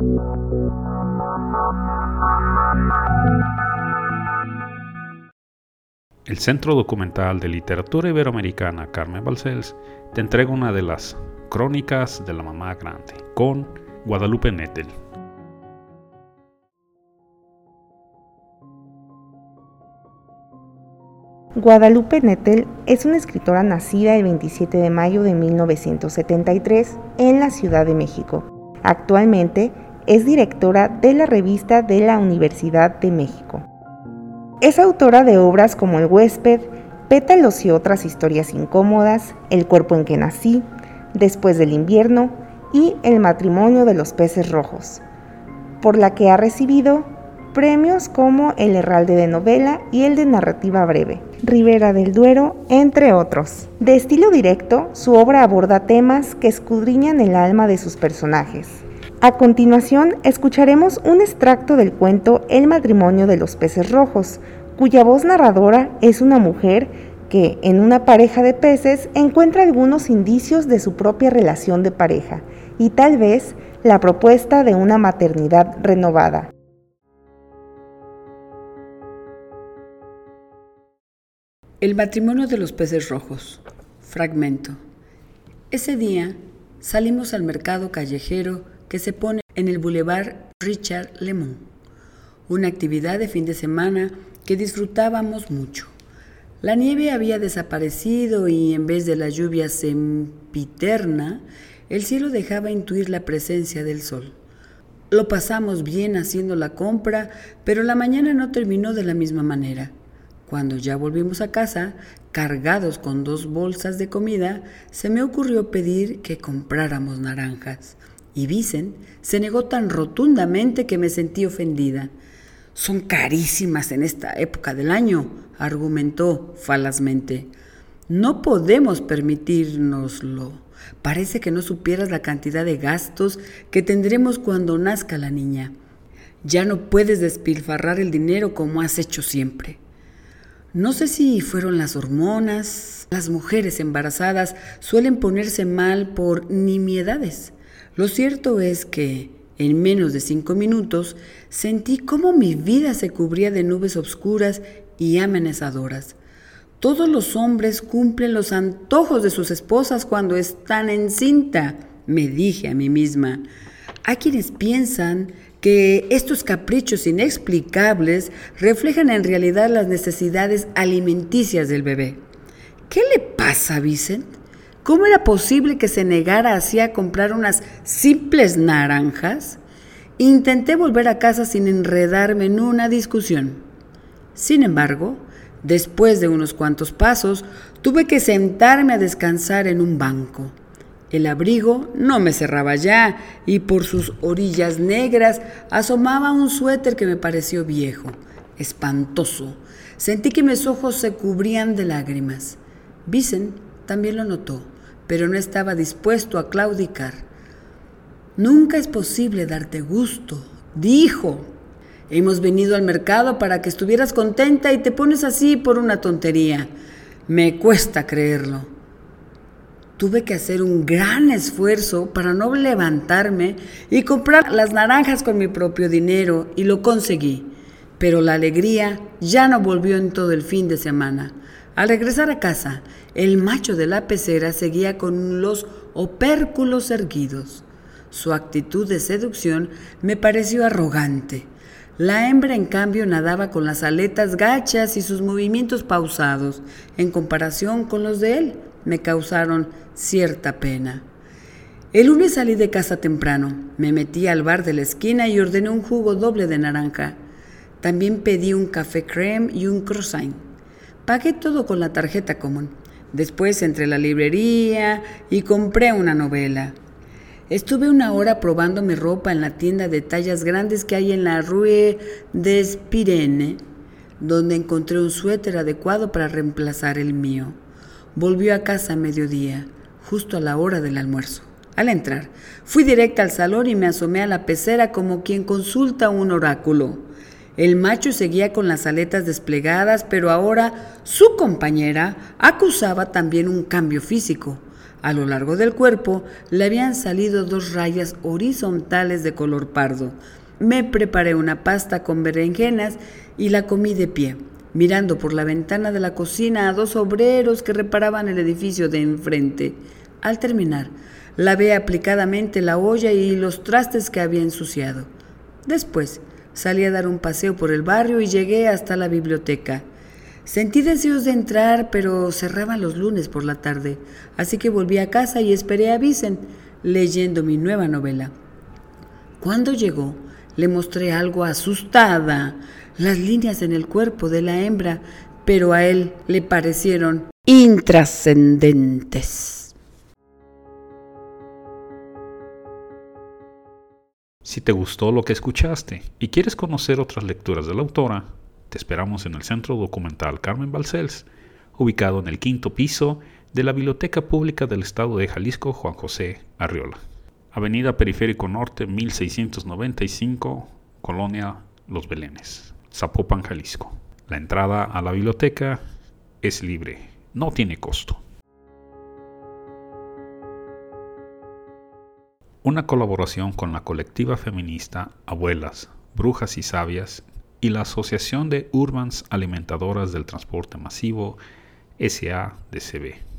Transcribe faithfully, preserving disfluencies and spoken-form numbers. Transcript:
El Centro Documental de Literatura Iberoamericana Carmen Balcells te entrega una de las crónicas de la mamá grande, con Guadalupe Nettel. Guadalupe Nettel es una escritora nacida el veintisiete de mayo de mil novecientos setenta y tres en la Ciudad de México. Actualmente es directora de la revista de la Universidad de México. Es autora de obras como El huésped, Pétalos y otras historias incómodas, El cuerpo en que nací, Después del invierno y El matrimonio de los peces rojos, por la que ha recibido premios como el Herralde de Novela y el de Narrativa Breve, Ribera del Duero, entre otros. De estilo directo, su obra aborda temas que escudriñan el alma de sus personajes. A continuación, escucharemos un extracto del cuento El matrimonio de los peces rojos, cuya voz narradora es una mujer que, en una pareja de peces, encuentra algunos indicios de su propia relación de pareja y tal vez la propuesta de una maternidad renovada. El matrimonio de los peces rojos. Fragmento. Ese día salimos al mercado callejero que se pone en el Boulevard Richard Lemon, una actividad de fin de semana que disfrutábamos mucho. La nieve había desaparecido y en vez de la lluvia sempiterna, el cielo dejaba intuir la presencia del sol. Lo pasamos bien haciendo la compra, pero la mañana no terminó de la misma manera. Cuando ya volvimos a casa, cargados con dos bolsas de comida, se me ocurrió pedir que compráramos naranjas. Y Vicent se negó tan rotundamente que me sentí ofendida. «Son carísimas en esta época del año», argumentó falazmente. «No podemos permitírnoslo. Parece que no supieras la cantidad de gastos que tendremos cuando nazca la niña. Ya no puedes despilfarrar el dinero como has hecho siempre». No sé si fueron las hormonas. Las mujeres embarazadas suelen ponerse mal por nimiedades. Lo cierto es que, en menos de cinco minutos, sentí cómo mi vida se cubría de nubes oscuras y amenazadoras. Todos los hombres cumplen los antojos de sus esposas cuando están encinta, me dije a mí misma. Hay quienes piensan que estos caprichos inexplicables reflejan en realidad las necesidades alimenticias del bebé. ¿Qué le pasa a Vicent? ¿Cómo era posible que se negara así a comprar unas simples naranjas? Intenté volver a casa sin enredarme en una discusión. Sin embargo, después de unos cuantos pasos, tuve que sentarme a descansar en un banco. El abrigo no me cerraba ya y por sus orillas negras asomaba un suéter que me pareció viejo, espantoso. Sentí que mis ojos se cubrían de lágrimas. Vicent también lo notó, pero no estaba dispuesto a claudicar. «Nunca es posible darte gusto», dijo. «Hemos venido al mercado para que estuvieras contenta y te pones así por una tontería. Me cuesta creerlo». Tuve que hacer un gran esfuerzo para no levantarme y comprar las naranjas con mi propio dinero, y lo conseguí. Pero la alegría ya no volvió en todo el fin de semana. Al regresar a casa, el macho de la pecera seguía con los opérculos erguidos. Su actitud de seducción me pareció arrogante. La hembra, en cambio, nadaba con las aletas gachas y sus movimientos pausados, en comparación con los de él, me causaron cierta pena. El lunes salí de casa temprano, me metí al bar de la esquina y ordené un jugo doble de naranja. También pedí un café crème y un croissant. Pagué todo con la tarjeta común. Después entré a la librería y compré una novela. Estuve una hora probando mi ropa en la tienda de tallas grandes que hay en la Rue des Pyrénées, donde encontré un suéter adecuado para reemplazar el mío. Volvió a casa a mediodía, justo a la hora del almuerzo. Al entrar, fui directa al salón y me asomé a la pecera como quien consulta un oráculo. El macho seguía con las aletas desplegadas, pero ahora su compañera acusaba también un cambio físico. A lo largo del cuerpo le habían salido dos rayas horizontales de color pardo. Me preparé una pasta con berenjenas y la comí de pie, mirando por la ventana de la cocina a dos obreros que reparaban el edificio de enfrente. Al terminar, lavé aplicadamente la olla y los trastes que había ensuciado. Después, salí a dar un paseo por el barrio y llegué hasta la biblioteca. Sentí deseos de entrar, pero cerraban los lunes por la tarde, así que volví a casa y esperé a Vicent, leyendo mi nueva novela. Cuando llegó, le mostré algo asustada, las líneas en el cuerpo de la hembra, pero a él le parecieron intrascendentes. Si te gustó lo que escuchaste y quieres conocer otras lecturas de la autora, te esperamos en el Centro Documental Carmen Balcells, ubicado en el quinto piso de la Biblioteca Pública del Estado de Jalisco Juan José Arriola. Avenida Periférico Norte mil seiscientos noventa y cinco, Colonia Los Belenes, Zapopan, Jalisco. La entrada a la biblioteca es libre, no tiene costo. Una colaboración con la colectiva feminista Abuelas, Brujas y Sabias y la Asociación de Urbans Alimentadoras del Transporte Masivo S A D C B.